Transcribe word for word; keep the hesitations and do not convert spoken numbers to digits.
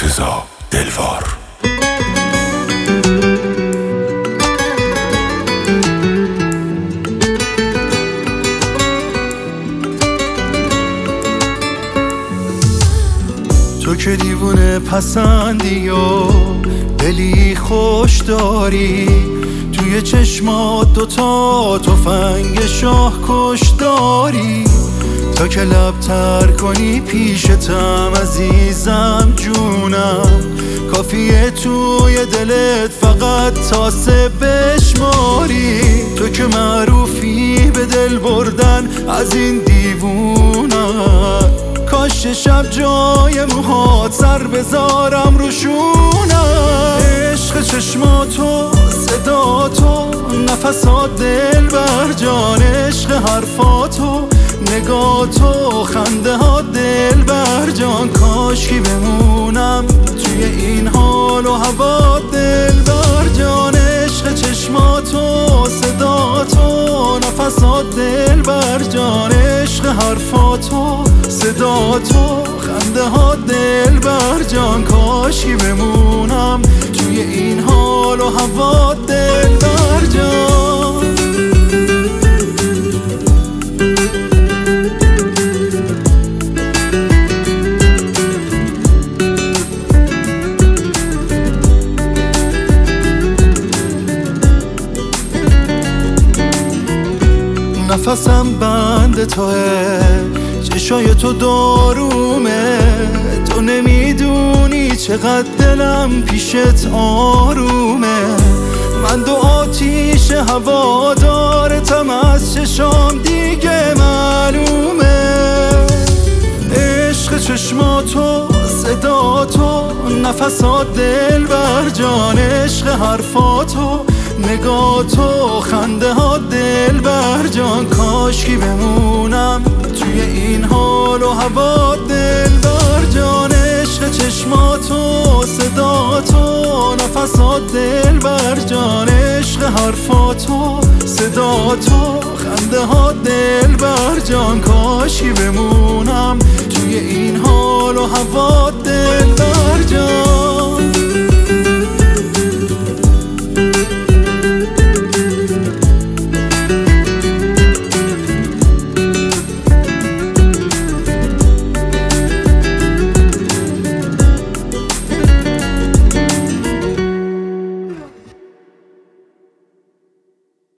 مرتضی دلوار. تو که دیوونه پسندی و دلی خوش داری، توی چشمات دوتا تفنگ شاه کش داری. تا که لب تر کنی پیشتم عزیزم جونم، کافیه توی دلت فقط تاسه بشماری. تو که معروفی به دل بردن از این دیوونم، کاش شب جای موهات سر بذارم روشونم. عشق چشماتو، صداتو، نفسات دل بر جان، عشق حرفاتو، نگاتو، خنده ها دل بر جان. کاش کی بمونم توی این حال و هوا دل بر جان. عشق چشماتو، صداتو، نفسات دل بر جان، عشق حرفاتو، صداتو، خنده ها دل بر جان. کاش کی بمونم توی این حال و هوا دل بر جان. نفسم بند توه، چشای تو دارومه، تو نمیدونی چقدر دلم پیشت آرومه. من دو آتیش هوا دارتم از چشام دیگه معلومه. عشق چشماتو، صداتو، نفسات دل بر جان، عشق حرفاتو، نگاتو، خنده ها دل بر جان. کاش کی بمونم توی این حال و هوا دل بر جان. عشق چشماتو، صداتو، نفسات دل بر جان، عشق حرفاتو، صداتو، خنده ها دل بر جان. کاش کی بمونم